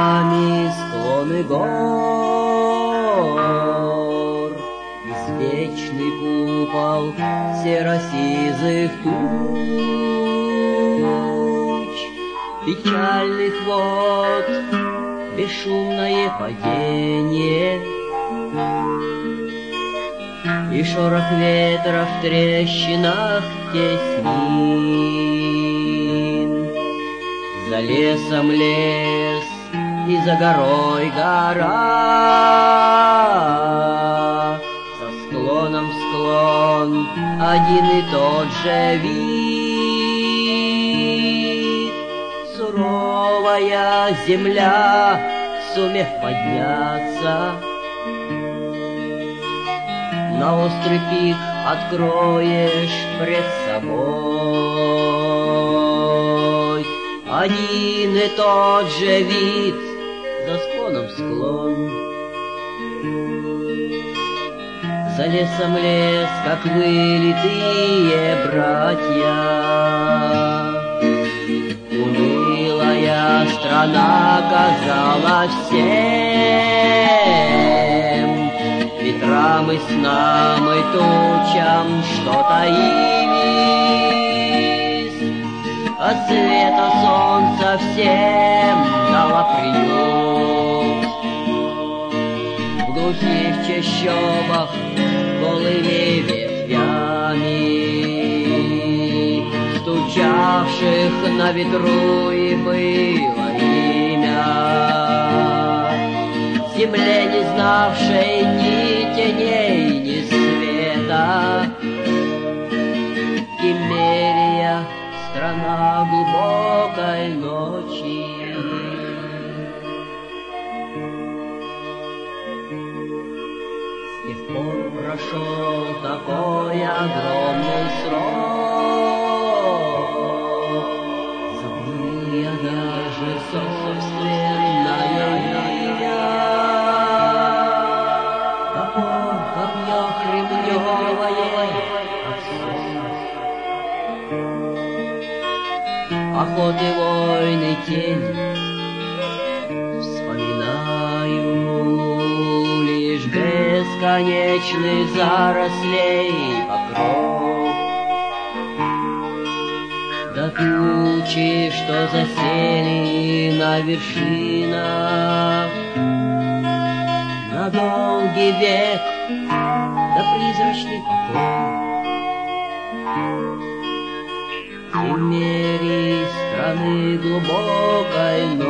ветвями склоны гор, извечный купол серо-сизых туч, печальных вод, бесшумное падение и шорох ветра в трещинах теснин. За лесом лес и за горой гора, за склоном склон один и тот же вид. Суровая земля, сумев подняться на острый пик, откроешь пред собой один и тот же вид. За склоном склон, за лесом лес, как вылитые братья. Унылая страна казалась всем ветрам и снам и тучам, что таились. От света солнца всем дала приют. В глухих чащобах голыми ветвями, стучавших на ветру, и было имя земле, не знавшей ни теней, ни света. Киммерия, страна глубокой ночи. С тех пор прошел такой огромный срок, забыл я даже собственное имя. Топор, копье кремневое, охоты, войны, тени. Вспоминаю лишь бесконечных зарослей покров, да тучи, что засели на вершинах, на долгий век, да призрачный покой. Киммерии, страны глубокой